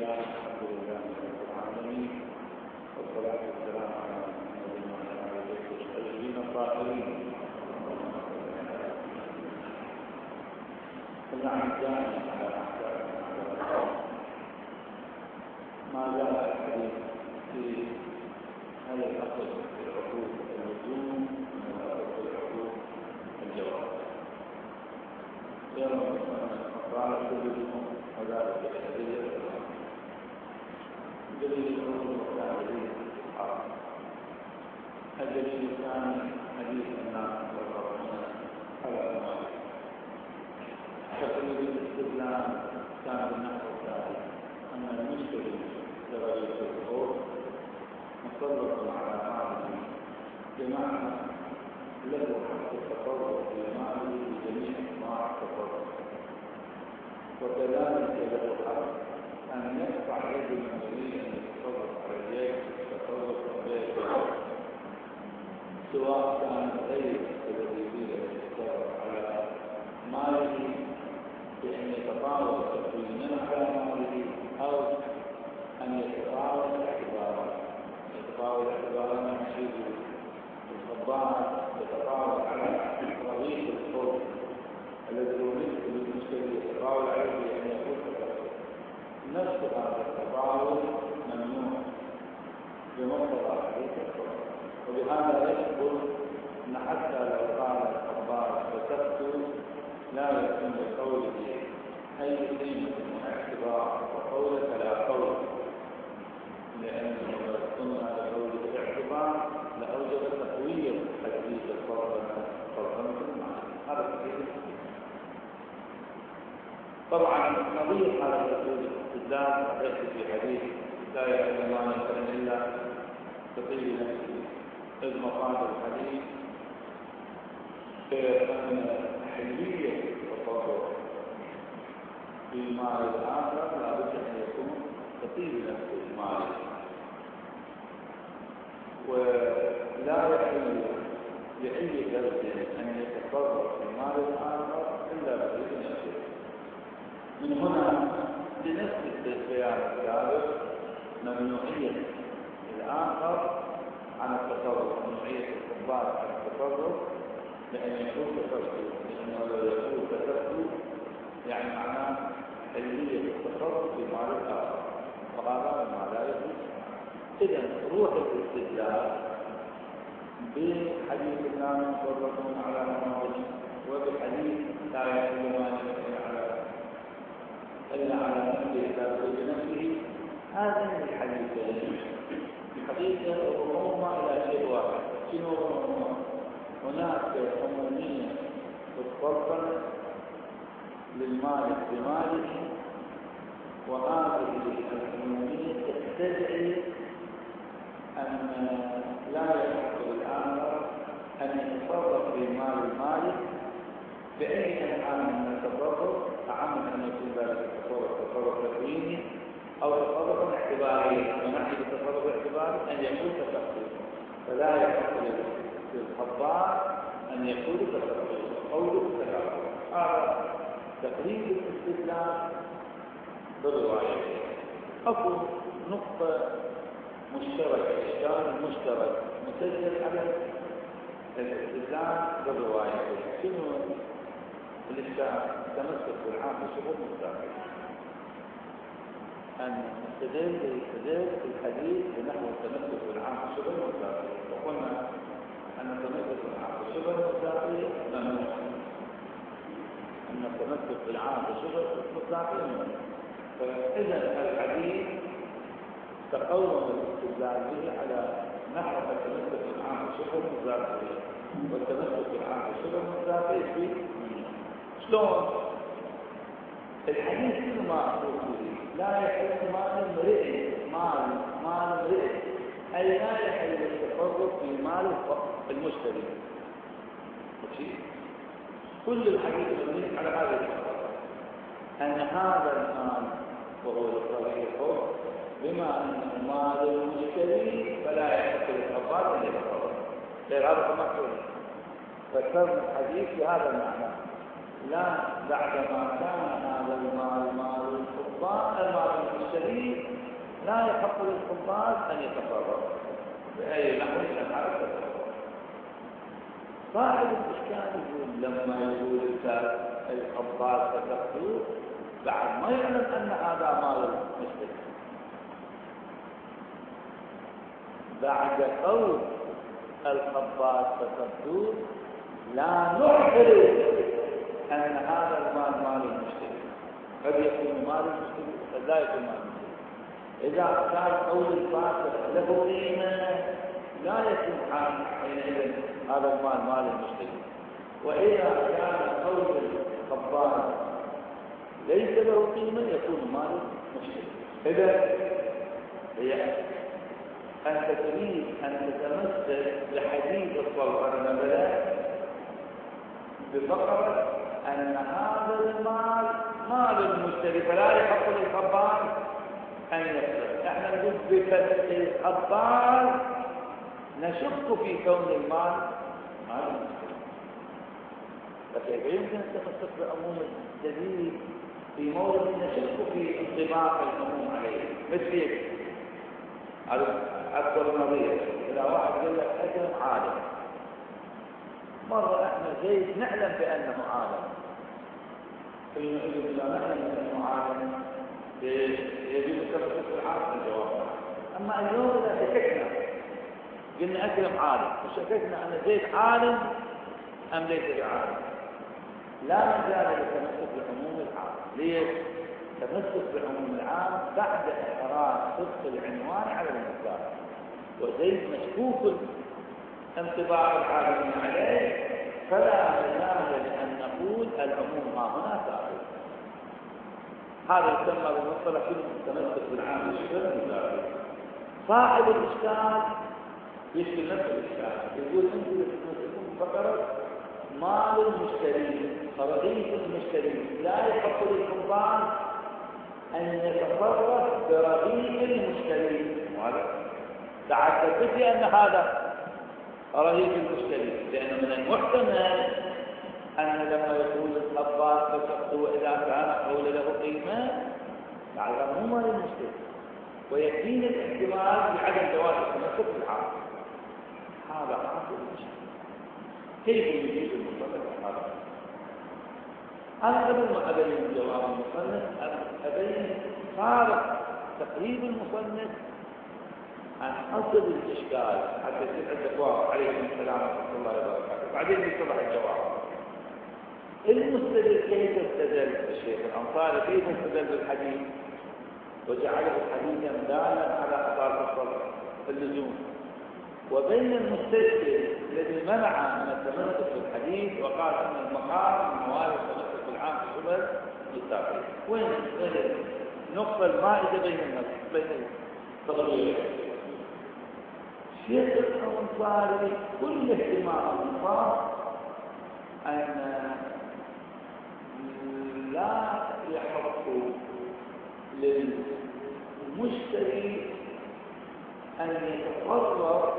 الله الحمد لله رب العالمين والصلاة والسلام على محمد وعلى آله الطيبين الطاهرين. الأعزاء على أحكام ما زال الحديث في هذا الأصل في العقول اللزوم من الأصل في العقول الجواب. يوم قال كلكم وذلك الحديث دليل العقول والتعبير الحرام. الدليل الثاني حديث الناس والرحمن على المال. تقليد الاستدلال كان بالنحو التالي أن المشتري تغير الحقوق مسلط على ماله بمعنى له حق التصرف في ماله بجميع أنواع التصرف، وكذلك له حق أن يدفع يد من يريد أن يتصرف على اليد تصرف غير سواء كان غير الذي يريد أن يتصرف على ماله بأن يتطاول تكوينا على ماله أو أن يتطاول اعتبارا يحيد الخضار يتطاول على رغيف الحر الذي يريد للمشتري يتطاول عليه بأن يكون نفس هذا التطاول ممنوع بمقتضى حديث الحر. وبهذا يثبت أن حتى لو قال الخضار كتبت لا يكون لقوله أي قيمة من اعتبار وقولك لا قول، لأنه لو كنا لقوله اعتبار لأوجب تقوية حديث الفرقة المعنى. هذا كثير. طبعا نظير هذا الرسول الاستدلال صحيح في حديث لا يعلمان يفعل إلا تطيب نفسه، إذ مقال الحديث أن حلية التصرف في مال الآخر لا بد أن يكون تطيب نفسه المال، ولا يحل لأي فرد أن يتصرف في مال الآخر إلا بإذن نفسه. من هنا لنفس البيان السابق ممنوعية الآخر عن التصرف، ممنوعية الكبار عن التصرف لأن يكون كتبته، لأنه لو يكون كتبته يعني معناه حلية التصرف في مال الآخر، وهذا ما لا يجوز. إذن روح الاستدلال بحديث لا ينصرفون على أموالهم وبحديث لا يحلمان إلا على نفسه لا بنفسه، هذين الحديثين حديث الرمومة إلى شيء واحد. شنو الرمومة؟ هناك عمومية تتفضل للمالك بماله، وهذه العمومية تستدعي أن لا يحق للآخر أن يتصرف في مال المالك بأي أنواع من التصرف، أعم أن يكون ذلك تصرف تكويني أو تصرف اعتباري. ونحن بالتصرف الاعتباري أن يكون تصرف، فلا يحق للخضار أن يكون تصرف قوله تصرف. هذا تقريب الاستدلال بالرواية. أكو نقطة مشتركة، إشكال مشترك مسجل على الاستدلال بالرواية. شنو الإشكال؟ تمسك بالعام بشبه مستقل، أن نستدل في الحديث بنحو التمسك بالعام بشبه مستقل، وقلنا أن التمسك بالعام بشبه مستقل ممنوع، أن التمسك بالعام بشبه مستقل ممنوع. فإذا الحديث تقوم الاستدلال به على نحو التمسك بالعام بشبه مستقل، والتمسك بالعام بشبه مستقل في شلون؟ الحديث كل ما أقول به لا يحل مال امرئ، مال امرئ، أي لا يحل التصرف في مال المشتري. كل الحديث مبني على هذا التصرف، أن هذا المال وهو الصريح بما أنه مال المشتري فلا يحل التصرف أن يتصرف. غير هذا مقصود. فسر الحديث بهذا المعنى، لا بعدما كان هذا المال مال الخضار المال المشتري لا يحق للحفاظ أن يتفرغوا بأي نحو من الحركة. صاحب الإشكال يقول لما يقول الحفاظ فتقتلوه بعد ما يعلم أن هذا مال المسلم، بعد قول الحفاظ فتقتلوه لا نعترف أن هذا المال مال المسلم، قد يكون مال المسلم قد لا يكون مال المسلم. إذا كان قول الفاسق له قيمة لا يكون حينئذ هذا المال مال المسلم، وإذا كان قول الخبار ليس له قيمة يكون مال المسلم. إذا هي أنت تريد أن تتمسك بحديث الصلوات مثلا بفقرة أن هذا المال مال المشتري فلا يحق للخبار أن يفسد. احنا نقول بفتح الخبار نشك في كون المال مال المشتري، فكيف يمكن أن تتمسك بعموم الدليل في موضع نشك في انطباق العموم عليه؟ مثل أكثر نظير إذا واحد يقول لك أكرم عالم، مرة احنا زيد نعلم بأنه عالم، إذا نعلم بأنه عالم يجب التمسك بالعالم الجواب. أما اليوم إذا شككنا قلنا أكرم عالم وشككنا أن زيد عالم أم ليس بعالم، لا مجال للتمسك بعموم العام. ليش؟ التمسك بعموم العام بعد إحراز صدق العنوان على المثال، وزيد مشكوك انطباع العالمين عليه، فلا مجال لأن نقول العموم ها هنا ثابت. هذا يسمى بالمصطلح التمسك بالعام الشرعي. صاحب الإشكال يشكل نفس الإشكال، يقول أنتم تتمسكون بفقرة مال المشتري رغيف المشتري لا يحق للحفاظ أن يتصرف برغيف المشتري. تعال تثبت أن هذا رغيف المشتري، لأن من المحتمل أن لما يقول الحفاظ فسقط إذا كان قول له قيمة يعلم هو مال المشتري، ويكفينا الاحتمال بعدم جواز التمسك بالعام. هذا حاصل المشكلة. كيف يجيب المصنف هذا؟ أنا قبل ما أبين جواب المصنف أبين فارق تقريب المصنف عن أصل الإشكال حتى يصير عندك واضح. عليكم السلام ورحمة الله وبركاته. بعدين يتضح الجواب. المستدل كيف استدل الشيخ الأنصاري؟ كيف استدل بالحديث وجعله حديثا دالا على أثار الصدر اللزوم، وبين المستشكل الذي منع من التمسك بالحديث وقال ان المقام من موارد التمسك بالعام في الشبهه للتعقيد. وين النقطه المائده بين التغيير؟ الشيخ الانصاري كل اهتمام ان لا يحق للمشتري أن يتصرف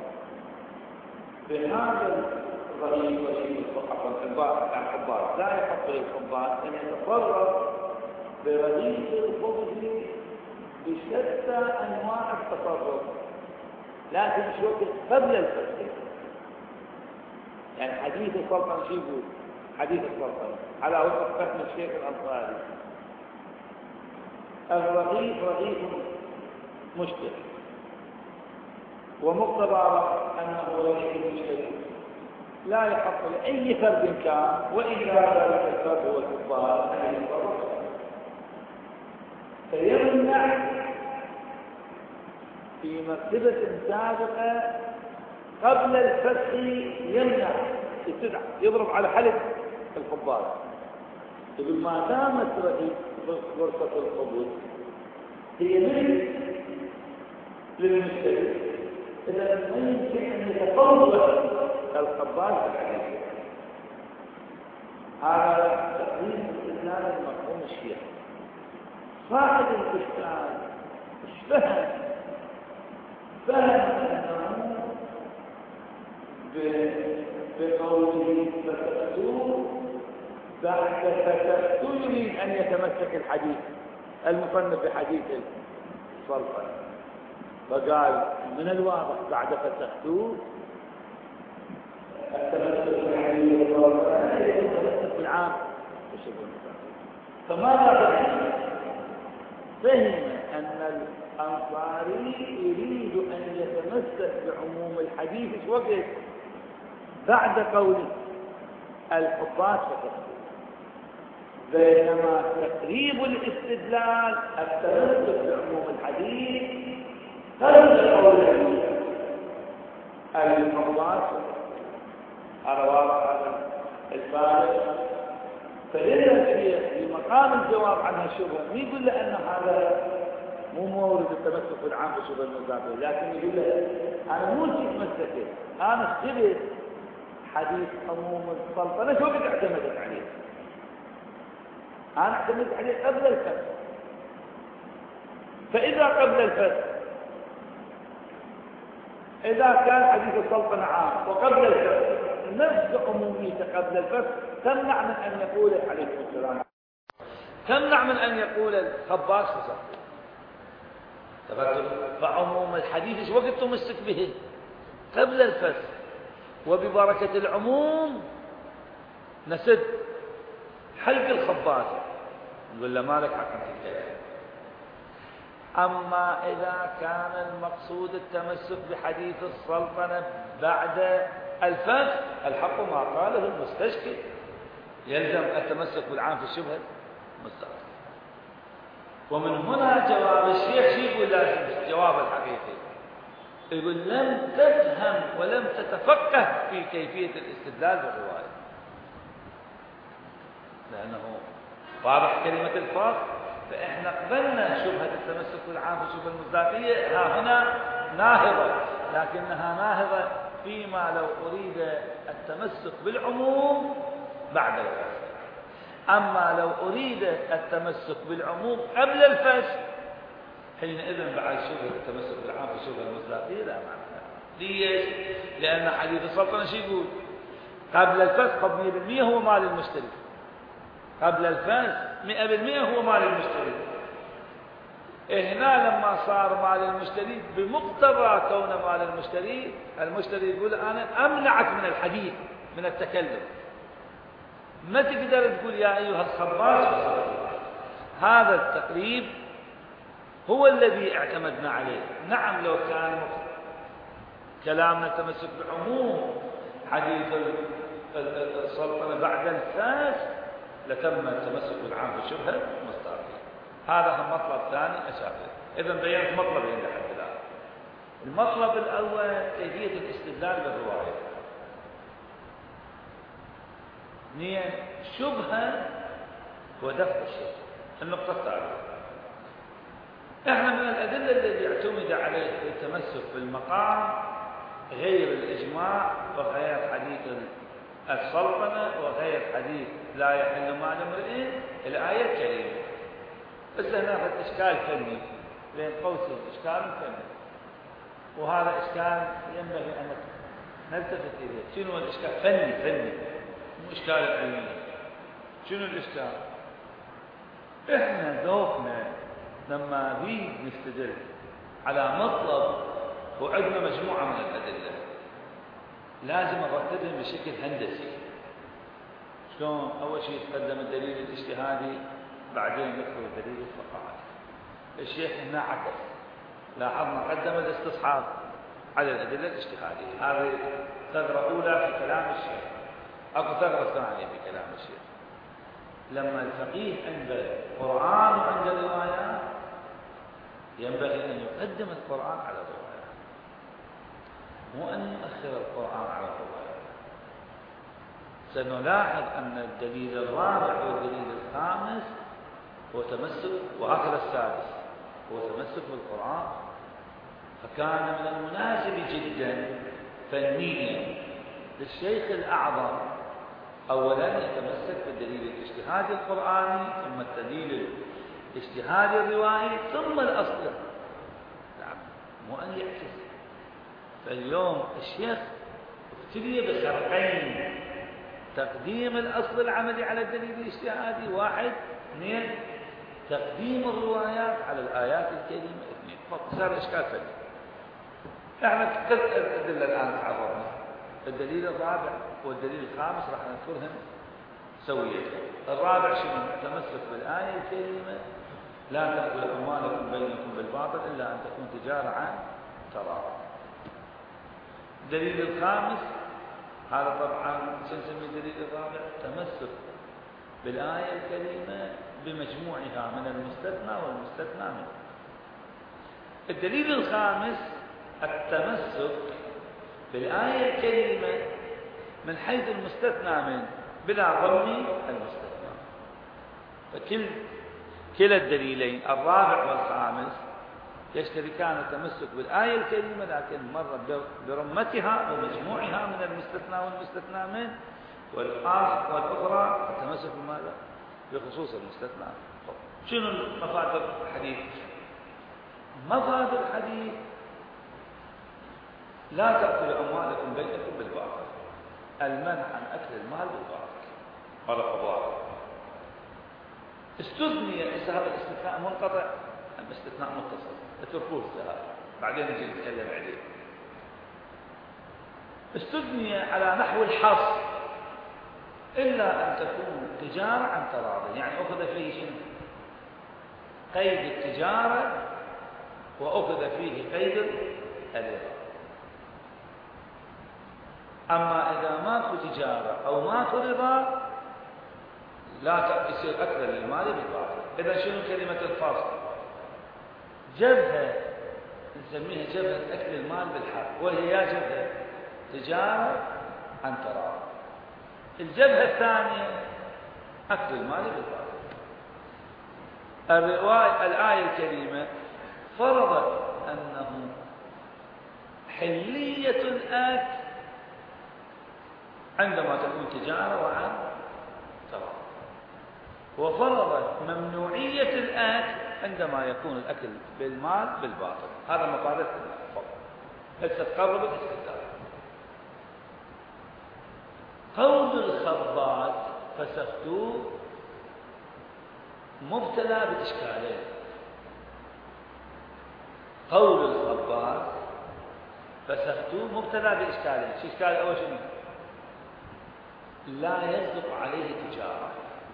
بهذا الرغيف الحبار، لا يحق للحبار أن يتصرف برغيف الخبز بشتى أنواع التصرف، لكن شو قبل الفسخ. يعني حديث السلطنة شو يقول؟ حديث السلطنة على وفق فهم الشيخ الأنصاري الرغيف رغيف مشتري، ومقتضى أنه رغيف مشتري لا يحق لأي فرد كان، وإن كان ذلك الفرد هو الكفار أن يتصرف، فيمنع في مرتبة سابقة قبل الفسخ، يمنع استدعى يضرب على حلق الحبار. يقول ما دامت رغيف فرصة القبول هي ملك للمشتري، إذا ما يمكن أن يتفوت الحبار في الحديث. هذا تقريب استدلال المفهوم الشيعي. صاحب الإشكال فهم أنه بقوله فتأتوا بعد فتأتوا يريد أن يتمسك الحديث المصنف بحديث السلطنة، فقال من الواضح بعد فسختوه التمسك بالعام بشبه المسافر. فماذا فهم أن الأنصاري يريد أن يتمسك بعموم الحديث وقت بعد قول الحفاظ فقط، بينما تقريب الاستدلال التمسك بعموم الحديث قبل قول الحفاظ. هذا واضح هذا الفارق. فإذا في مقام الجواب عن هالشبهة ما يقول له أن هذا مو مورد التمسك العام بشبه المذاكرة، لكن يقول له أنا مو تمسكت، أنا اختبت حديث عموم السلطنة شو قد اعتمدت عليه؟ أنا اعتمدت عليه قبل الفتح. فإذا قبل الفتح، إذا كان حديث السلطنة عام وقبل الفتح نفس عموميته قبل الفتح، تمنع من أن يقول عليه السلام، تمنع من أن يقول الخباز فسق. فعموم الحديث وقت تمسك به قبل الفتح، وببركة العموم نسد حلق الخباز، نقول له مالك حق في الكلام. أما إذا كان المقصود التمسك بحديث السلطنة بعد الفتح، الحق ما قاله المستشكل، يلزم التمسك بالعام في الشبهة المستقبل. ومن هنا جواب الشيخ يقول لازم الجواب الحقيقي، يقول لم تفهم ولم تتفقه في كيفية الاستدلال بالرواية، لأنه واضح كلمة الفرق. فإحنا قبلنا شبهة التمسك بالعام في الشبهة المصداقية ها هنا ناهضة، لكنها ناهضة فيما لو أريد التمسك بالعموم بعد الفصل. أما لو أريد التمسك بالعموم قبل الفصل، حينئذ بعد شبهة التمسك بالعام في الشبهة المصداقية لا معنى لها. ليش؟ لأن حديث السلطنة شو يقول؟ قبل الفصل قد 100% هو مال المشتري، قبل الفصل 100% هو مال المشتري. هنا لما صار مال المشتري بمقتضى كونه مال المشتري، المشتري يقول أنا أمنعك من الحديث من التكلم، ما تقدر تقول يا أيها الخباز. هذا التقريب هو الذي اعتمدنا عليه. نعم لو كان كلامنا تمسك بعموم حديث السلطنة بعد الفاس لتم التمسك بالعام في الشبهة المصداقية. هذا هم مطلب ثاني أساسي. إذا بينت مطلبين لحد الآن. المطلب الأول كيفية الاستدلال بالرواية. اثنين شبهة ودفع الشبهة. النقطة الثالثة، احنا من الأدلة التي اعتمد عليه التمسك بالمقام غير الإجماع وغير حديث السلطنة وغير حديث لا يحل مال امرئ الآية الكريمة. بس هناك إشكال فني بين قوسين، إشكال فني، وهذا إشكال ينبغي أن نلتفت إليه. شنو الإشكال؟ فني مو إشكال علمي. شنو الإشكال؟ إحنا ذوقنا لما نريد نستدل على مطلب وعندنا مجموعة من الأدلة لازم نرتبهم بشكل هندسي. شلون؟ أول شيء يتقدم الدليل الاجتهادي، بعدين ندخل الدليل الفقهي. الشيخ هنا عكس، لاحظنا قدم الاستصحاب على الأدلة الاجتهادية. هذه ثغرة أولى في كلام الشيخ. أكو ثغرة ثانية في كلام الشيخ. لما الفقيه عنده قرآن وعنده روايات ينبغي أن يقدم القرآن على الروايات، مو أن يؤخر القرآن على الروايات. سنلاحظ أن الدليل الرابع والدليل الخامس هو تمسك، وهكذا السادس هو تمسك بالقرآن. فكان من المناسب جدا فنيا للشيخ الأعظم أولا يتمسك بالدليل الاجتهادي القرآني، ثم الدليل الاجتهادي الروائي، ثم الأصل. نعم، مو أن يعكس. فاليوم الشيخ ابتلي بخرقين: تقديم الأصل العملي على الدليل الاجتهادي 1، 2 تقديم الروايات على الآيات الكريمة اثنين فقط. صار إشكال فني. احنا ثلاث أدلة الآن تعرضنا، الدليل الرابع والدليل الخامس راح نذكرهم سويا. الرابع شنو؟ التمسك بالآية الكريمة لا تأكل أموالكم بينكم بالباطل إلا أن تكون تجارة عن تراض. الدليل الخامس هذا طبعا سنسمي الدليل الرابع تمسك بالآية الكريمة بمجموعها من المستثنى والمستثنى منه. الدليل الخامس التمسك بالآية الكريمة من حيث المستثنى منه بلا ضم المستثنى. فكلا الدليلين الرابع والخامس يشتركان التمسك بالآية الكريمة، لكن مرة برمتها ومجموعها من المستثنى والمستثنى منه، والأخرى التمسك بماذا؟ بخصوص المستثنى. شنو مفاد الحديث؟ مفاد الحديث لا تأكلوا أموالكم بينكم بالباطل، المنع عن أكل المال بالباطل. هذا قضاء. استثني هذا الاستثناء منقطع أم استثناء متصل؟ اتركوه هذا بعدين نجي نتكلم عليه. استثني على نحو الحصر إلا أن تكون تجارة عن تراض، يعني أخذ فيه شنو؟ قيد التجارة وأخذ فيه قيد الرضا. أما إذا ماكو تجارة أو ماكو رضا لا يصير أكل للمال بالباطل. إذا شنو كلمة الفصل؟ جبهة نسميها جبهة أكل المال بالحق، وهي يا جبهة تجارة عن تراض. الجبهة الثانية أكل المال بالباطل. الآية الكريمة فرضت أنه حلية الأكل عندما تكون تجارة وعن تراض، وفرضت ممنوعية الأكل عندما يكون الأكل بالمال بالباطل. هذا مفاد الفضل. هسه تقرب الاستدلال. قول الخباز فسختوه مبتلى بإشكالين. قول الخباز فسختوه مبتلى بإشكالين. الإشكال الأول شنو؟ لا يصدق عليه تجارة.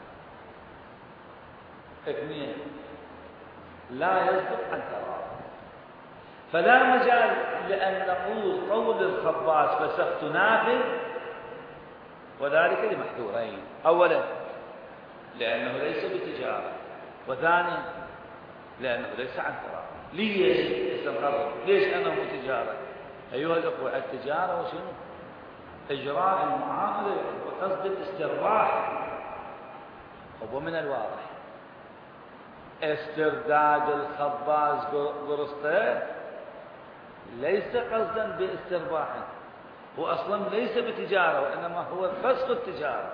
اثنين لا يصدق عن تراض. فلا مجال لأن نقول قول الخباز فسخت نافذ، وذلك لمحذورين. أولا لأنه ليس بتجارة، وثانيا لأنه ليس عن تراض. ليش؟ استنقرض. ليش أنه تجارة؟ أيها الأخوة التجارة وشنو؟ إجراء المعاملة وقصد الاسترباح. هو من الواضح استرداد الخباز قرصته ليس قصدا باسترباح، هو أصلا ليس بتجارة، وإنما هو فسخ التجارة.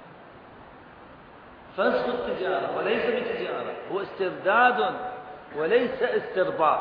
فسخ التجارة وليس بتجارة، هو استرداد وليس استرباح.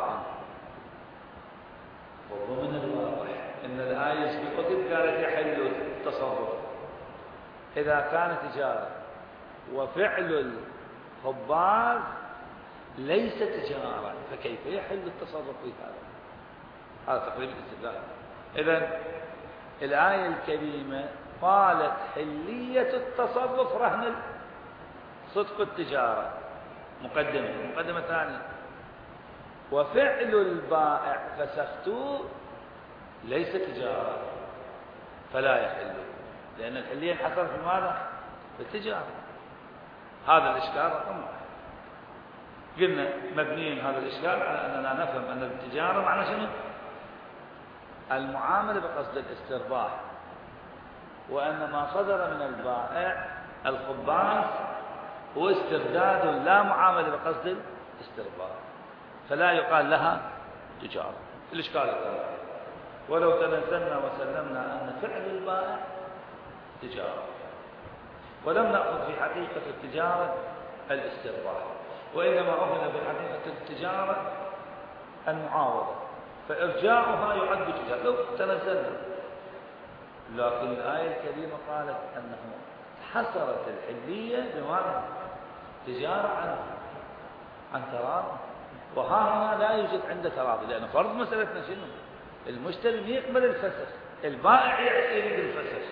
وهو من الواضح إن الآية في وقت قالت يحل التصرف إذا كان تجارة، وفعل الخباز ليس تجارة، فكيف يحل التصرف في هذا؟ هذا تقريبا الاستدلال. إذن الآية الكريمة قالت حلية التصرف رهن صدق التجارة، مقدمة ثانية. وفعل البائع فسختوه ليس تجارة فلا يحل، لأن الحلية انحصرت في ماذا؟ في التجارة. هذا الإشكال رقم واحد. قلنا مبني هذا الإشكال على أننا نفهم أن التجارة معنى شنو؟ المعاملة بقصد الاسترباح، وأن ما صدر من البائع الخباز هو استرداد لا معاملة بقصد الاسترباح، فلا يقال لها تجارة. الإشكال الثاني ولو تنزلنا وسلمنا أن فعل البائع تجارة، ولم نأخذ في حقيقة التجارة الاسترباح، وإنما أخذ في حقيقة التجارة المعاوضة، فإرجاعها يعد تجارة لو تنزلنا. لكن الآية الكريمة قالت أنه حصرت الحلية بماذا؟ تجارة عنه، عن تراض. وها هنا لا يوجد عنده تراضي، لأن فرض مسألتنا شنو؟ المشتري يقبل الفسخ، البائع يريد الفسخ.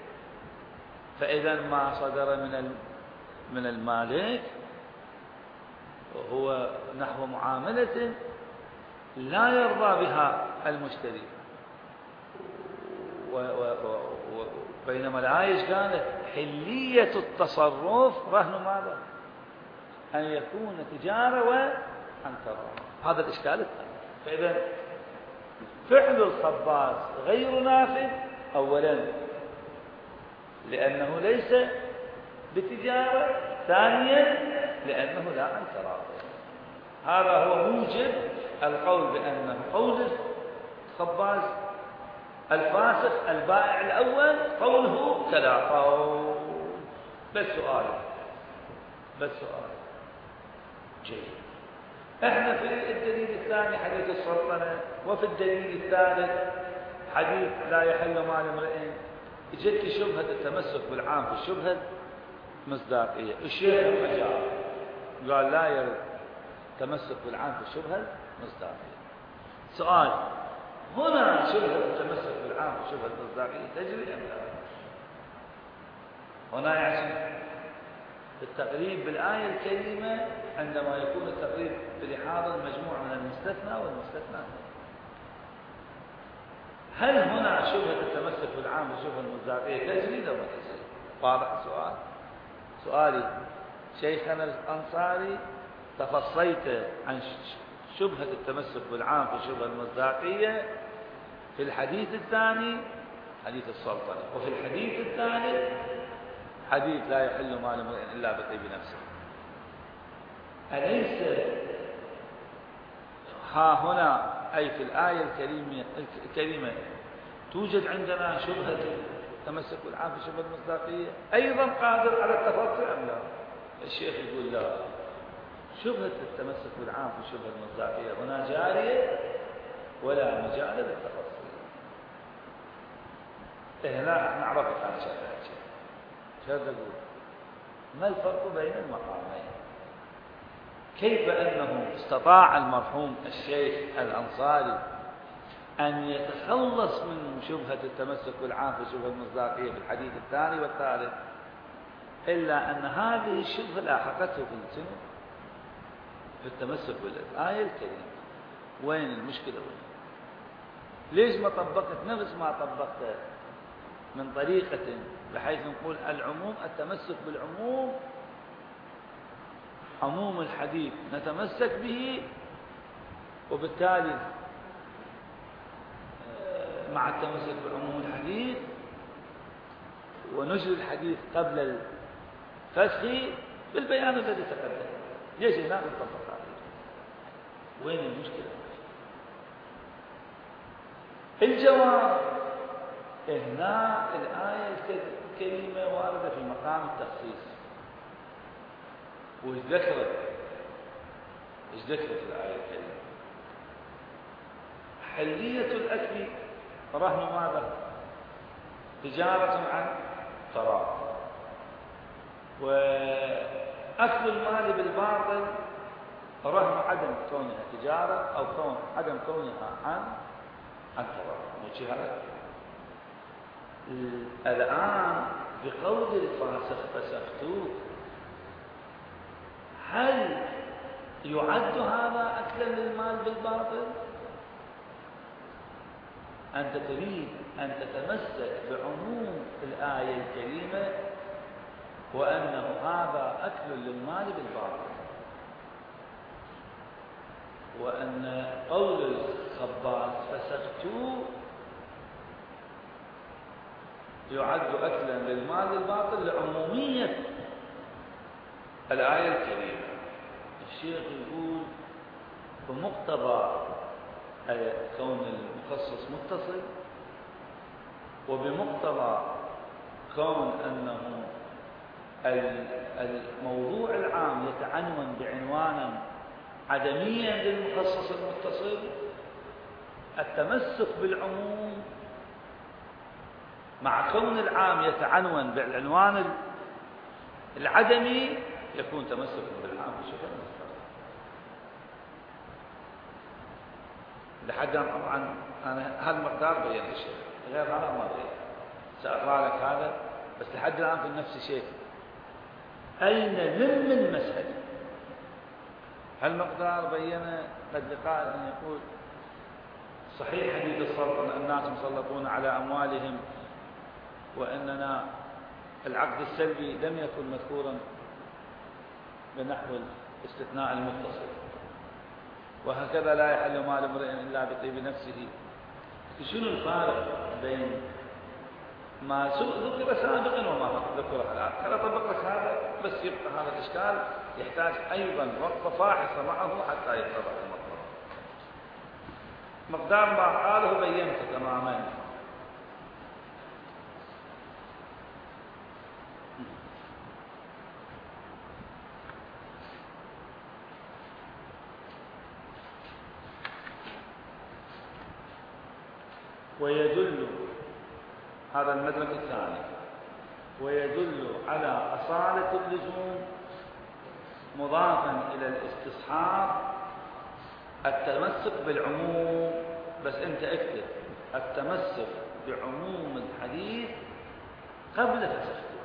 فإذا ما صدر من المالك هو نحو معاملة لا يرضى بها المشتري، بينما الآية قالت حلية التصرف رهن ماذا؟ أن يكون تجارة وعن تراض. هذا الإشكال الثاني. فإذا فعل الخباز غير نافذ أولا لأنه ليس بتجارة، ثانيا لأنه لا عن تراض. هذا هو موجب القول بأنه قول الخباز الفاسق البائع الأول قوله كلا قول. بس سؤال جيد. احنا في الدليل الثاني حديث السلطنة، وفي الدليل الثالث حديث لا يحل مال امرئ جت شبهة التمسك بالعام في الشبهة المصداقية. الشيخ المجال قال لا يرد تمسك بالعام في الشبهة المصداقية. سؤال: هنا شبهة التمسك بالعام في الشبهة المصداقية تجري أم لا؟ هنا يعني التقريب بالآية الكريمة عندما يكون التقريب بلحاظ المجموع من المستثنى والمستثنى. هل هنا شبهة التمسك بالعام والشبهة المصداقية تجري أو ما تجري؟ واضح السؤال؟ سؤالي: شيخنا الأنصاري تفصيت عن شبهة التمسك بالعام في الشبهة المصداقية في الحديث الثاني حديث السلطنة، وفي الحديث الثالث حديث لا يحل مال امرئ إلا بطيب نفسه. أليس ها هنا أي في الآية الكريمة توجد عندنا شبهة التمسك بالعام في الشبهة المصداقية أيضا قادر على التفصيل أم لا؟ الشيخ يقول لا، شبهة التمسك بالعام في الشبهة المصداقية هنا جارية ولا مجال للتفصيل. هنا نعرف عن شهادة تقول ما الفرق بين المقامين؟ كيف أنه استطاع المرحوم الشيخ الأنصاري أن يتخلص من شبهة التمسك بالعام في الشبهة المصداقية في الحديث الثاني والثالث، إلا أن هذه الشبهة لاحقته في التمسك بالآية الكريمة. وين المشكلة؟ وين؟ ليش ما طبقت نفس ما طبقت من طريقة بحيث نقول العموم التمسك بالعموم، عموم الحديث نتمسك به، وبالتالي مع التمسك بعموم الحديث ونجري الحديث قبل الفسخ بالبيان الذي تقدم. ليش هنا نطبق عليه؟ وين المشكلة؟ الجواب: هنا الآية الكريمة واردة في مقام التخصيص. وإيش ذكرت الآية الكريمة؟ حلية الأكل رهن ماذا؟ تجارة عن تراض. وأكل المال بالباطل رهن عدم كونها تجارة أو عدم كونها عن تراض. وجهة الآن بقول الفاسق فسختوه، هل يعد هذا أكلا للمال بالباطل؟ أنت تريد أن تتمسك بعموم الآية الكريمة وأنه هذا أكل للمال بالباطل، وأن قول الخباز فسختوه يعد أكلا للمال بالباطل لعمومية الآية الكريمة. الشيخ يقول بمقتضى كون المخصص متصل، وبمقتضى كون أنه الموضوع العام يتعنون بعنوان عدميا للمخصص المتصل، التمسك بالعموم مع كون العام يتعنون بالعنوان العدمي يكون تمسك بالعام بشكل مستقر. لحد أن طبعا أنا هالمقدار بين الشيء غير هذا ما بين، سأقرأ لك هذا بس لحد الآن في نفس الشيء. أين ذم المسألة؟ هالمقدار بين قد لقاء أن يقول صحيح حديث السلطنة الناس مسلطون على أموالهم، وأننا العقد السلبي لم يكن مذكورا بنحو الاستثناء المتصل، وهكذا لا يحل مال امرئ إلا بطيب نفسه. شنو الفارق بين ما ذكر سابقا وما ذكر الآن؟ أنا أطبق لك هذا بس يبقى هذا الإشكال يحتاج أيضا وقفة فاحصة معه حتى يتضح المطلب. مقدار ما قاله بينته تماما. ويدل هذا المدرك الثاني، ويدل على أصالة اللزوم مضافا إلى الاستصحاب التمسك بالعموم. بس أنت اكتب التمسك بعموم الحديث قبل فسخته،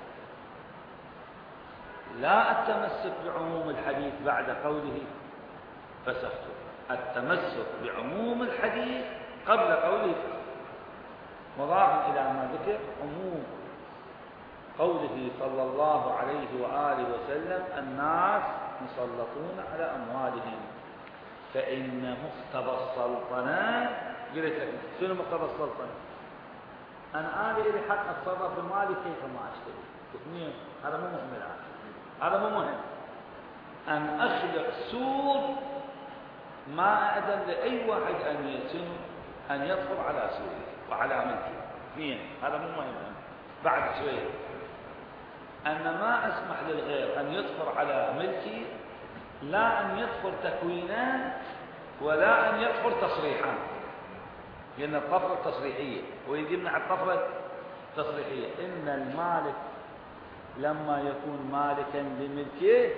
لا التمسك بعموم الحديث بعد قوله فسخته. التمسك بعموم الحديث قبل قوله فسخته مضافا إلى ما ذكر عموم قوله صلى الله عليه وآله وسلم الناس مسلطون على أموالهم، فإن مقتضى السلطنة. قلت لك شنو مقتضى السلطنة؟ أنا لي حق أتصرف بمالي كيف ما أشتري. اثنين، هذا مو مهم الآن، هذا مو مهم. أن أخلق سور ما أذن لأي واحد أن يدخل على سوري وعلى ملكي. اثنين، هذا مو مهم. بعد شوية أن ما أسمح للغير أن يدخل على ملكي، لا أن يدخل تكوينا ولا أن يدخل تصريحا، لأن الطفرة التصريحية ويجمع الطفرة التصريحية. إن المالك لما يكون مالكا لملكه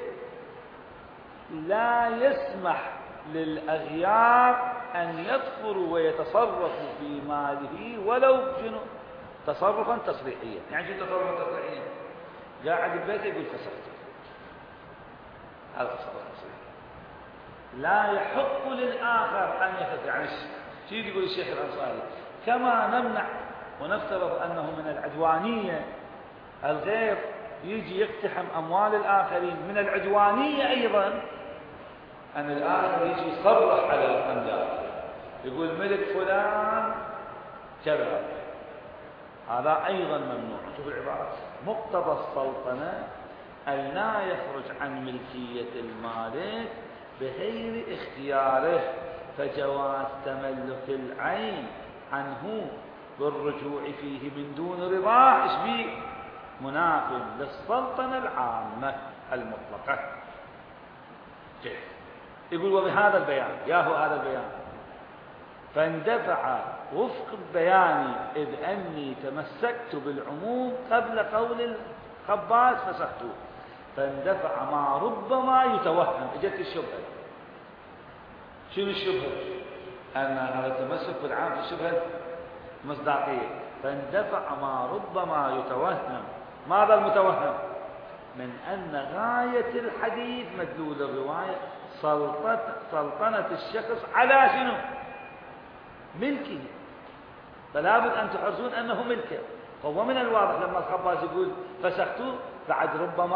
لا يسمح للأغيار أن يدخلوا ويتصرفوا في ماله ولو تصرفا تصريحيا. يعني شو تصرفا تصريحيا؟ قاعد البيت يقول فسخته، هذا تصرف تصريحي. لا يحق للآخر أن يفسخ. يعني شو يقول الشيخ الأنصاري؟ كما نمنع ونفترض أنه من العدوانية الغير يجي يقتحم أموال الآخرين، من العدوانية أيضا أن الآخر يجي يصرح على الأملاك يقول ملك فلان كذا، هذا أيضا ممنوع. شوف العبارة: مقتضى السلطنة أن لا يخرج عن ملكية المالك بغير اختياره، فجواز تملك العين عنه بالرجوع فيه من دون رضاه إيش بيه؟ مناف للسلطنة العامة المطلقة. كيف؟ يقول وبهذا البيان، ياهو هذا البيان، فاندفع وفق البيان إذ أني تمسكت بالعموم قبل قول الخباز فسخته، فاندفع ما ربما يتوهم. اجت الشبهة. شنو الشبهة؟ أن هذا التمسك بالعام في الشبهة مصداقية. فاندفع ما ربما يتوهم. ماذا المتوهم؟ من أن غاية الحديث مدلول الرواية سلطنة الشخص على شنو؟ ملكه، فلا بد أن تحرزون أنه ملكه. فهو من الواضح لما الخباز يقول فسخته بعد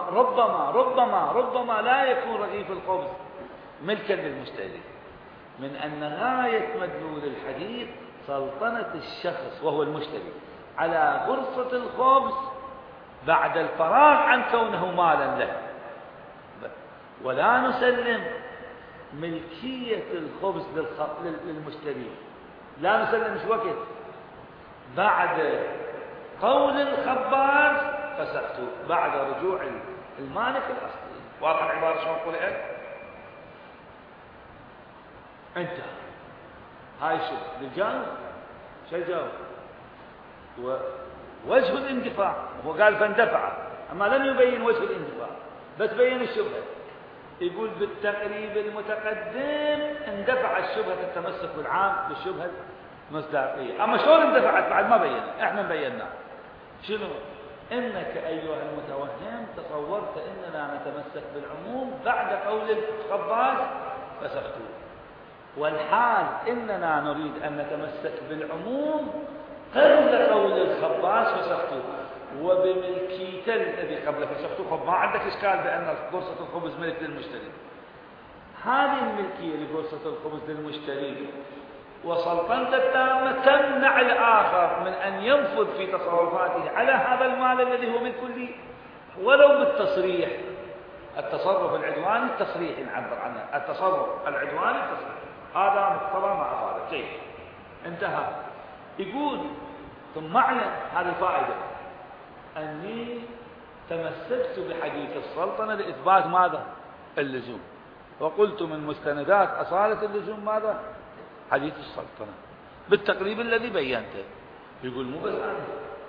ربما لا يكون رغيف الخبز ملكا للمشتري، من أن غاية مدلول الحديث سلطنة الشخص وهو المشتري على غرفة الخبز بعد الفراغ عن كونه مالا له. ولا نسلم ملكية الخبز للمشتري، لا نسلم مش وقت بعد قول الخباز فسخته، بعد رجوع المالك الأصلي. واضح العبارة شلون قلت؟ انتهى. هاي شو للجانب شو الجواب؟ ووجه الاندفاع هو قال فاندفع، اما لم يبين وجه الاندفاع، بس بين الشبهة. يقول بالتقريب المتقدم اندفع الشبهة التمسك بالعام بالشبهة المصداقية. أما شلون اندفعت بعد ما بينا، احنا بينا شنو؟ إنك أيها المتوهم تصورت إننا نتمسك بالعموم بعد قول الخباز فسختوه، والحال إننا نريد أن نتمسك بالعموم قبل قول الخباز فسختوه، وبملكيت الذي قبل فسختوه. خب ما عندك إشكال بأن بورصة الخبز ملك للمشتري. هذه الملكية لبورصة الخبز للمشتري وسلطنته التامة تمنع الآخر من أن ينفذ في تصرفاته على هذا المال الذي هو ملك لي ولو بالتصريح. التصرف العدواني التصريح نعبر عنه، التصرف العدواني التصريح، هذا مقتضى ما أفاده. جيد، انتهى. يقول ثم اعلم هذه الفائدة أني تمسكت بحديث السلطنة لإثبات ماذا؟ اللزوم. وقلت من مستندات أصالة اللزوم ماذا؟ حديث السلطنة بالتقريب الذي بينته. يقول مو بس أنا،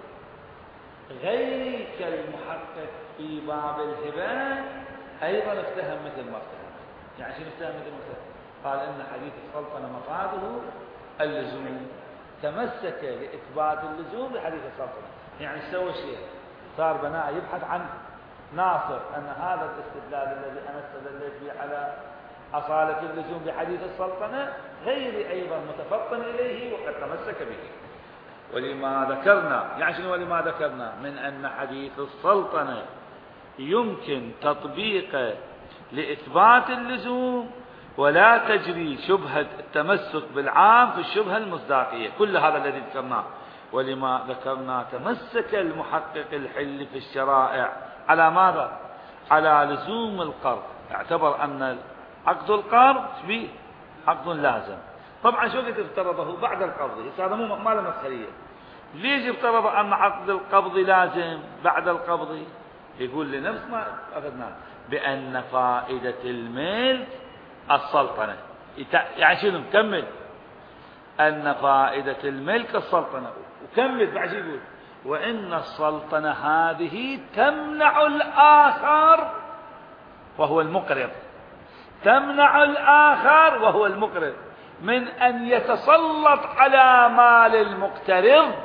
غيري كالمحقق في باب الهبة أيضا افتهم مثل ما افتهم. يعني شنو افتهم مثل ما افتهم؟ قال إن حديث السلطنة مفاده اللزوم، تمسك لإثبات اللزوم بحديث السلطنة. يعني سوى شيء، صار بناء يبحث عن ناصر أن هذا الاستدلال الذي أنا استدليت به على أصالة اللزوم بحديث السلطنة غيري أيضا متفطن إليه وقد تمسك به. ولما ذكرنا، يعني شنو ولما ذكرنا؟ من أن حديث السلطنة يمكن تطبيقه لإثبات اللزوم ولا تجري شبهة التمسك بالعام في الشبهة المصداقية. كل هذا الذي ذكرناه. ولما ذكرنا تمسك المحقق الحل في الشرائع على ماذا؟ على لزوم القرض. اعتبر أن عقد القرض به عقد لازم. طبعا شو قد افترضه بعد القبض؟ هذا مو ما له مسخرية. ليش افترض أن عقد القبض لازم بعد القبض؟ يقول لنفس ما أخذناه بأن فائدة الملك السلطنة. يعني شنو؟ كمل أن فائدة الملك السلطنة، وكمل بعد يقول وإن السلطنة هذه تمنع الآخر وهو المقرض، تمنع الآخر وهو المقرض من أن يتسلط على مال المقترض،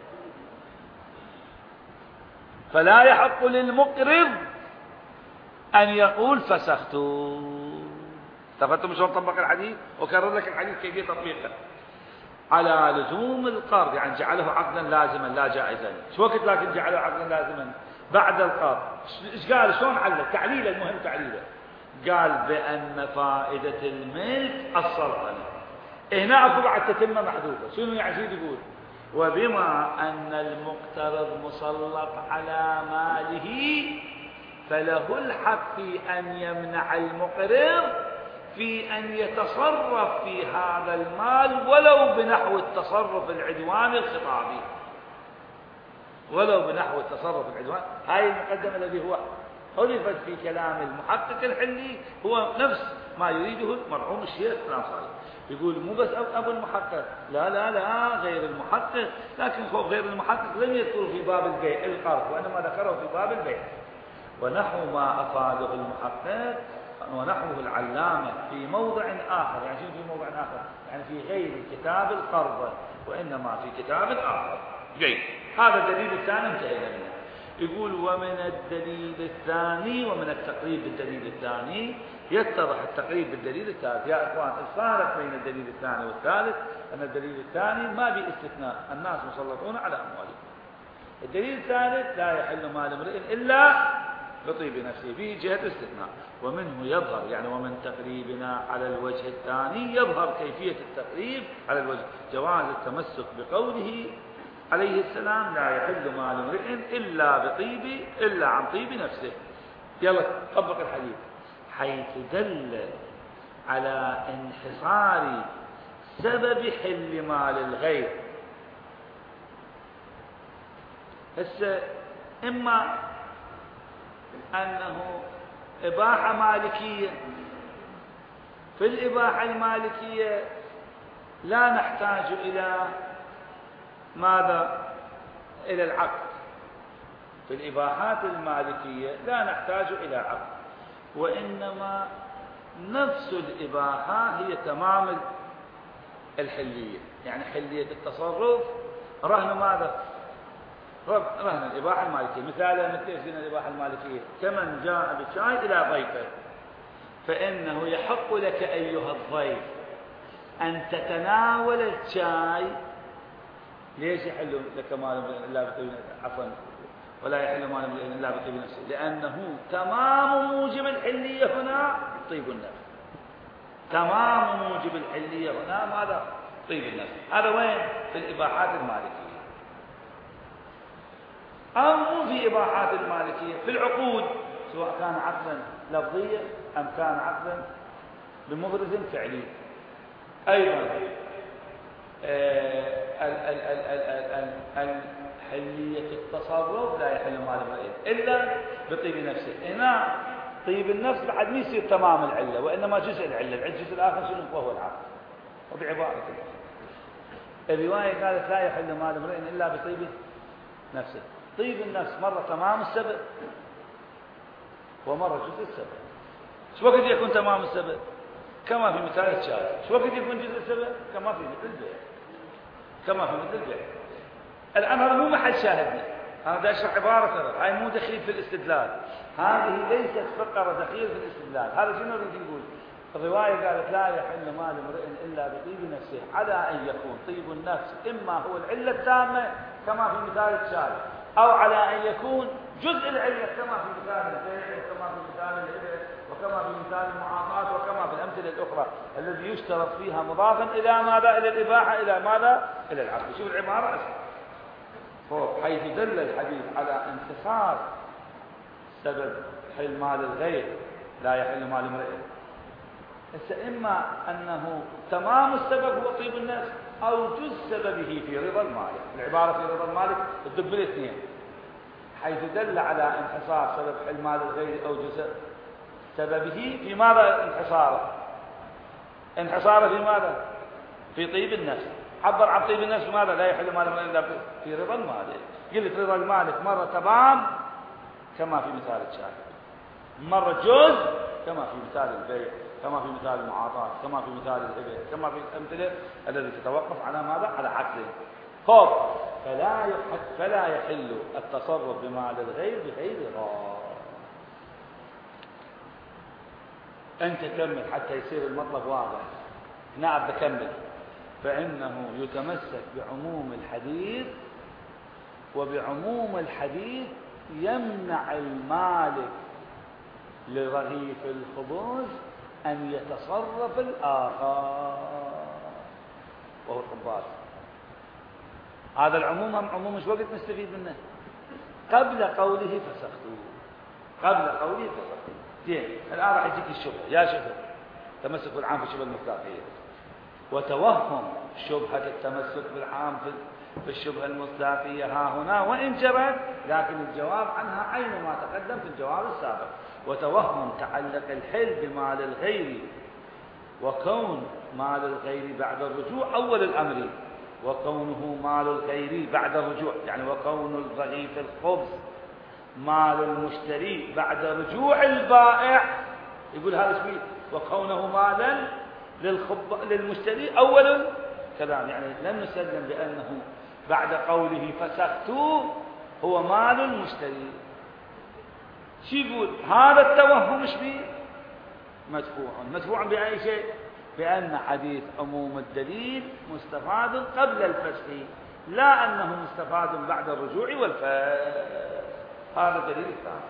فلا يحق للمقرض أن يقول فسخت. تفتم شلون طبق الحديث؟ وكرر لك الحديث كيفية تطبيقه على لزوم القرض، يعني جعله عقدا لازما لا جائزا. شو وقت لكن جعله عقدا لازما؟ بعد القرض. ايش قال؟ شلون علق؟ تعليله، المهم تعليله. قال بأن فائدة الملك السلطنة. هنا اكو بعد تتمة محذوفة. شنو يعني يقول؟ وبما أن المقترض مسلط على ماله فله الحق في أن يمنع المقرض في أن يتصرف في هذا المال ولو بنحو التصرف العدواني الخطابي، ولو بنحو التصرف العدواني. هاي المقدمة الذي هو حذفت في كلام المحقق الحلي هو نفس ما يريده المرحوم الشيخ الأنصاري. يقول مو بس أبو المحقق، لا لا لا غير المحقق، لكن غير المحقق لم يذكر في باب البيع القرض وإنما ذكره في باب البيع. ونحو ما أفاده المحقق ونحوه العلامة في موضع آخر. يعني شنو في موضع آخر؟ يعني في غير كتاب القرض وإنما في كتاب آخر. جيد، هذا الدليل الثاني انتهينا منه. يقول ومن الدليل الثاني ومن التقريب بالدليل الثاني يتضح التقريب بالدليل الثالث. يا إخوان الفارق بين الدليل الثاني والثالث أن الدليل الثاني ما باستثناء، الناس مسلطون على أموالهم. الدليل الثالث لا يحل مال امرئ إلا بطيب نفسه، فيه جهة استثناء. ومنه يظهر، يعني ومن تقريبنا على الوجه الثاني يظهر كيفية التقريب على الوجه، جواز التمسك بقوله عليه السلام لا يحل مال امرئ إلا عن طيب نفسه. يلا طبق الحديث حيث دل على انحصار سبب حل مال الغير. هسه إما أنه إباحة مالكية، في الإباحة المالكية لا نحتاج إلى ماذا؟ إلى العقد. في الإباحات المالكية لا نحتاج إلى عقد، وإنما نفس الإباحة هي تمام الحلية، يعني حلية التصرف رهن ماذا؟ رهن الإباحة المالكية. مثل الإباحة المالكية كمن جاء بالشاي إلى ضيفه، فإنه يحق لك أيها الضيف أن تتناول الشاي. ليش يحل لك مال إلا بطيب عفوا ولا يحل مال إلا بطيب نفسه؟ لأنه تمام موجب الحلية هنا طيب النفس. تمام موجب الحلية هنا ماذا؟ طيب النفس. هذا وين؟ في الإباحات المالكية. أو في إباحات المالكية في العقود، سواء كان عقدا لفظيا أم كان عقدا بمبرز فعلي. أيضا حلية التصرف لا يحل مال امرئ إلا بطيب نفسه. هنا طيب النفس بعد ما يصير تمام العلة، وإنما جزء العلة، الجزء الآخر شنو؟ وهو العقل. وبعبارة الرواية قالت لا يحل مال امرئ إلا بطيب نفسه. طيب النفس مرة تمام السبب ومرة جزء السبب. شو وقت يكون تمام السبب؟ كما في مثال الشاي. شو وقت يكون جزء السبب؟ كما في مثل البيع. كما في مثل البيع. الآن هذا مو محل شاهدنا، أنا بدي أشرح عبارة ترى، هاي مو دخيل في الاستدلال، هذه ليست فقرة دخيل في الاستدلال. هذا شنو يريد يقول؟ الرواية قالت لا يحل مال امرئ إلا بطيب نفسه، على أن يكون طيب النفس إما هو العلة التامة كما في مثال الشاي، أو على أن يكون جزء العلة كما في مثال البيع، وكما في مثال الهبة، وكما في مثال المعاطاة، وكما في الأمثلة الأخرى الذي يشترط فيها مضافا إلى ماذا؟ إلى الإباحة، إلى ماذا؟ إلى العقل. شوف العبارة حيث دل الحديث على انتصار سبب حل مال الغير لا يحل مال امرئ. إما أنه تمام السبب هو طيب النفس، أو جزء سببه في رضا المالك. العبارة في رضا المالك تدب الاثنين، حيث دل على انحصار سبب حل مال الغير أو جزء سببه. في ماذا انحصاره؟ انحصاره في ماذا؟ في طيب النفس. عبر عن طيب النفس ماذا؟ لا يحل مال إلا في رضا المالك. قلت رضا المالك مرة تمام كما في مثال الشاي، مرة جزء كما في مثال البيع، كما في مثال المعاطاة، كما في مثال الهبة، كما في الأمثلة التي تتوقف على ماذا؟ على عقله. خب فلا يحل التصرف بمال الغير بغير رضا. أنت كمل حتى يصير المطلب واضح. نعم بكمل. فإنه يتمسك بعموم الحديث، وبعموم الحديث يمنع المالك لرغيف الخبز أن يتصرف الآخر وهو الخباز. هذا العموم عموم مش وقت نستفيد منه؟ قبل قوله فسختوا، قبل قوله فسختوا. زين، الآن راح يجيك الشبهة. يا شبهة تمسك بالعام في الشبهة المصداقية، وتوهم شبهة التمسك بالعام في الشبهة المصداقية ها هنا وإن جرت، لكن الجواب عنها عين ما تقدم في الجواب السابق. وتوهم تعلق الحل بمال الغير، وكون مال الغير بعد الرجوع أول الأمر، وكونه مال الغير بعد الرجوع، يعني وكون رغيف الخبز مال المشتري بعد رجوع البائع. يقول هذا اسمه وكونه مالا للمشتري أول الكلام، يعني لم نسلم بأنه بعد قوله فسختوا هو مال المشتري. شو يقول؟ هذا التوهم ايش فيه؟ مدفوع بأي شيء؟ بأن حديث عموم الدليل مستفاد قبل الفسخ، لا أنه مستفاد بعد الرجوع والفسخ. هذا الدليل الثاني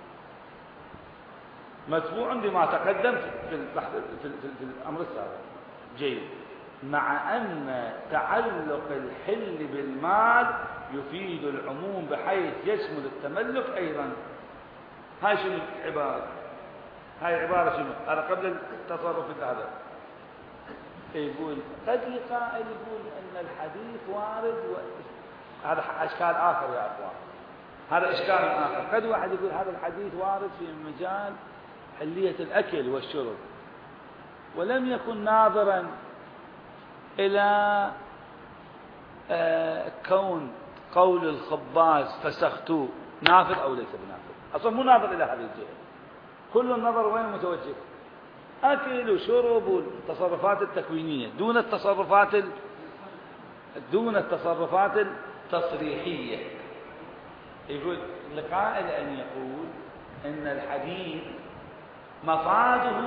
مدفوع بما تقدم في الأمر السابق. جيد. مع أن تعلق الحل بالمال يفيد العموم بحيث يشمل التملك أيضا. هاي شنو العبارة؟ هاي عبارة شنو؟ هذا قبل التصرف هذا. يقول قد قائل يقول أن الحديث وارد هذا إشكال آخر يا أخوان، هذا إشكال آخر. قد واحد يقول هذا الحديث وارد في مجال حلية الأكل والشرب، ولم يكن ناظرا إلى كون قول الخباز فسختوا نافذ أو ليس بنافذ. أصلا مو ناظر إلى هذه الجهة. كل النظر وين متوجه؟ أكل وشرب والتصرفات التكوينية دون التصرفات التصريحية. يقول لقائل أن يقول إن الحديث مفاده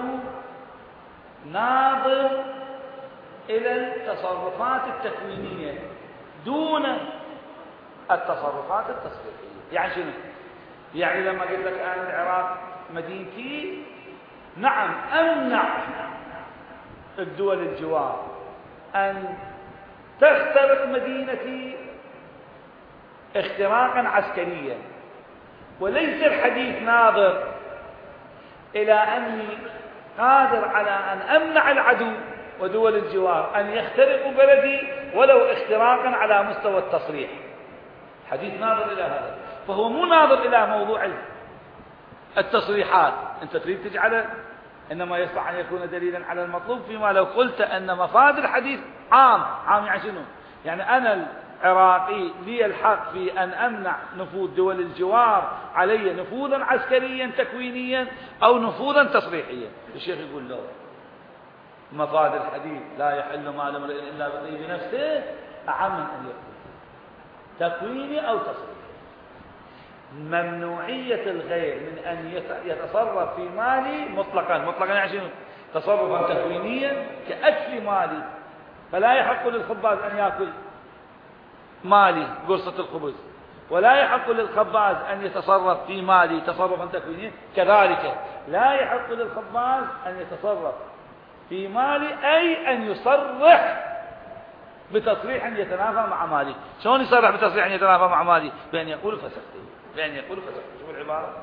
ناظر إلى التصرفات التكوينية دون التصرفات التصريحية. يعني شنو؟ يعني لما قلت لك أنا العراق مدينتي، نعم أمنع الدول الجوار أن تخترق مدينتي اختراقا عسكريا، وليس الحديث ناظر إلى أني قادر على أن أمنع العدو ودول الجوار أن يخترقوا بلدي ولو اختراقا على مستوى التصريح. الحديث ناظر إلى هذا، فهو مو ناظر إلى موضوع التصريحات. أنت تريد تجعله إنما يصح أن يكون دليلا على المطلوب، فيما لو قلت أن مفاد الحديث عام يعني شنو؟ يعني أنا العراقي لي الحق في أن أمنع نفوذ دول الجوار علي نفوذا عسكريا تكوينيا أو نفوذا تصريحيا. الشيخ يقول له مفاد الحديث لا يحل مال امرئ إلا بطيب نفسه أعم من أن يكون تكويني أو تصريحي. ممنوعية الغير من أن يتصرف في مالي مطلقا يعني شنو؟ تصرفا تكوينيا كأكل مالي، فلا يحق للخباز أن يأكل مالي قرصة الخبز، ولا يحق للخباز أن يتصرف في مالي تصرفا تكوينيا، كذلك لا يحق للخباز أن يتصرف في مالي أي أن يصرح بتصريح يتنافى مع مالي. شلون يصرح بتصريح يتنافى مع مالي؟ بأن يقول فسخته. شوف العبارة.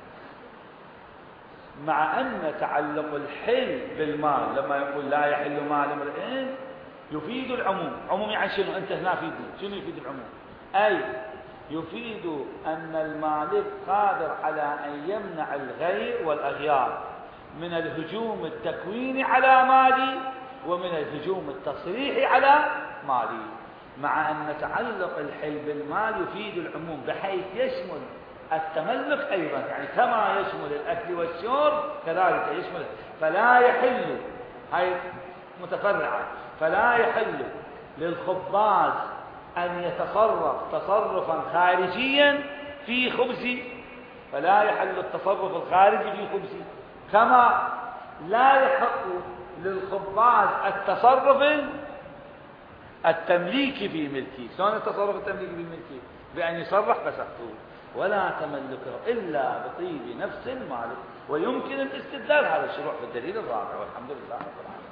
مع أن تعلق الحل بالمال لما يقول لا يحل مال امرئ يفيد العموم. عموم يعني شنو؟ أنت هنا في شنو يفيد العموم؟ أي يفيد أن المالك قادر على أن يمنع الغير والأغيار من الهجوم التكويني على مالي ومن الهجوم التصريحي على مالي، مع أن تعلق الحل بالمال يفيد العموم بحيث يشمل التملك أيضا، يعني كما يشمل الأكل والشرب كذلك يشمل. فلا يحل، هاي متفرعة، فلا يحل للخباز أن يتصرف تصرفا خارجيا في خبزي، فلا يحل التصرف الخارجي في خبزي، كما لا يحق للخباز التصرف التمليكي في ملكي. شلون التصرف التمليكي في ملكي؟ بأن يصرح فسخته، ولا تملك إلا بطيب نفس المالك. ويمكن الاستدلال هذا الشروع في الدليل الرابع. والحمد لله رب العالمين.